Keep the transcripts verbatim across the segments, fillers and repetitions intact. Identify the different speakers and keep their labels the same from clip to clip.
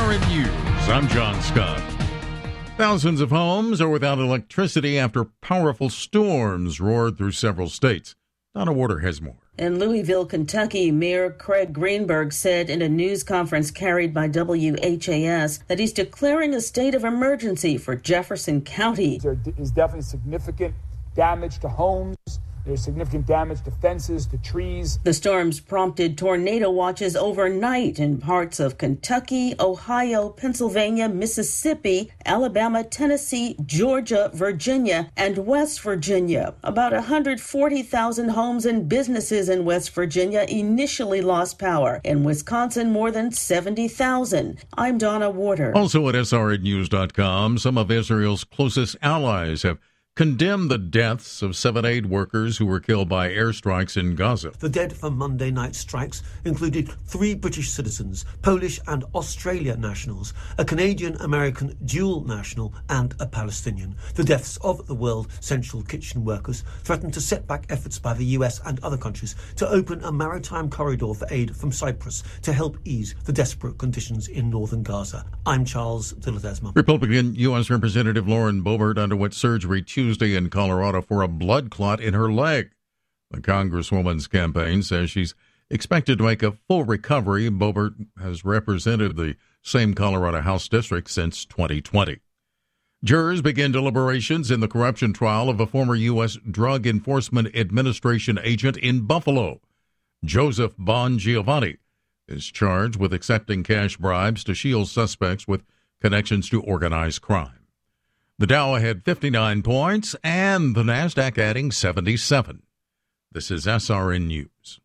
Speaker 1: R N News, I'm John Scott. Thousands of homes are without electricity after powerful storms roared through several states. Donna Warder has more.
Speaker 2: In Louisville, Kentucky, Mayor Craig Greenberg said in a news conference carried by W H A S that he's declaring a state of emergency for Jefferson County.
Speaker 3: There is definitely significant damage to homes. There's significant damage to fences, to trees.
Speaker 2: The storms prompted tornado watches overnight in parts of Kentucky, Ohio, Pennsylvania, Mississippi, Alabama, Tennessee, Georgia, Virginia, and West Virginia. About one hundred forty thousand homes and businesses in West Virginia initially lost power. In Wisconsin, more than seventy thousand. I'm Donna Warder.
Speaker 1: Also at S R N news dot com, some of Israel's closest allies have condemned the deaths of seven aid workers who were killed by airstrikes in Gaza.
Speaker 4: The dead from Monday night strikes included three British citizens, Polish and Australian nationals, a Canadian-American dual national, and a Palestinian. The deaths of the World Central Kitchen workers threatened to set back efforts by the U S and other countries to open a maritime corridor for aid from Cyprus to help ease the desperate conditions in northern Gaza. I'm Charles de Ledesma.
Speaker 1: Republican U S Representative Lauren Boebert underwent surgery Tuesday in Colorado for a blood clot in her leg. The Congresswoman's campaign says she's expected to make a full recovery. Boebert has represented the same Colorado House district since twenty twenty. Jurors begin deliberations in the corruption trial of a former U S Drug Enforcement Administration agent in Buffalo. Joseph Bongiovanni is charged with accepting cash bribes to shield suspects with connections to organized crime. The Dow had fifty-nine points and the NASDAQ adding seventy-seven. This is S R N News.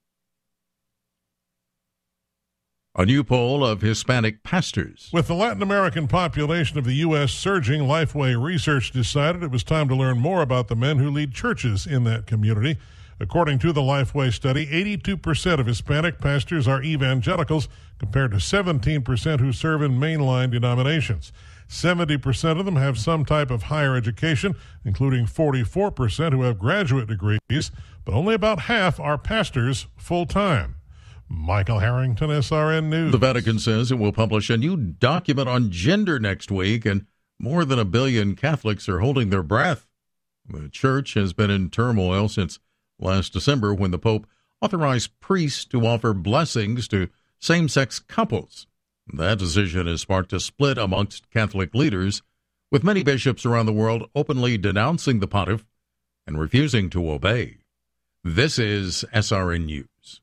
Speaker 1: A new poll of Hispanic pastors.
Speaker 5: With the Latin American population of the U S surging, Lifeway Research decided it was time to learn more about the men who lead churches in that community. According to the Lifeway study, eighty-two percent of Hispanic pastors are evangelicals, compared to seventeen percent who serve in mainline denominations. seventy percent of them have some type of higher education, including forty-four percent who have graduate degrees, but only about half are pastors full-time. Michael Harrington, S R N News.
Speaker 1: The Vatican says it will publish a new document on gender next week, and more than a billion Catholics are holding their breath. The church has been in turmoil since last December when the Pope authorized priests to offer blessings to same-sex couples. That decision has sparked a split amongst Catholic leaders, with many bishops around the world openly denouncing the pontiff and refusing to obey. This is S R N News.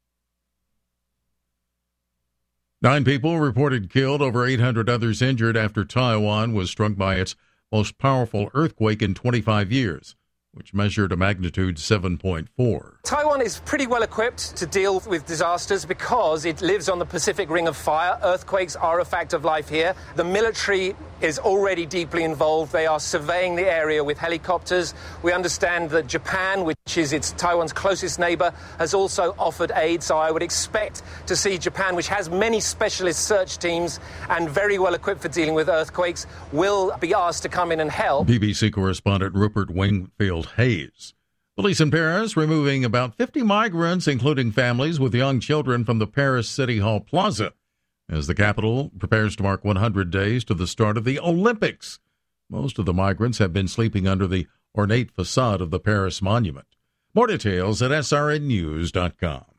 Speaker 1: Nine people reported killed, over eight hundred others injured after Taiwan was struck by its most powerful earthquake in twenty-five years, which measured a magnitude seven point four.
Speaker 6: Taiwan is pretty well equipped to deal with disasters because it lives on the Pacific Ring of Fire. Earthquakes are a fact of life here. The military is already deeply involved. They are surveying the area with helicopters. We understand that Japan, which is its Taiwan's closest neighbor, has also offered aid. So I would expect to see Japan, which has many specialist search teams and very well equipped for dealing with earthquakes, will be asked to come in and help.
Speaker 1: B B C correspondent Rupert Wingfield Hayes. Police in Paris removing about fifty migrants, including families with young children, from the Paris City Hall Plaza as the capital prepares to mark one hundred days to the start of the Olympics. Most of the migrants have been sleeping under the ornate facade of the Paris Monument. More details at S R N news dot com.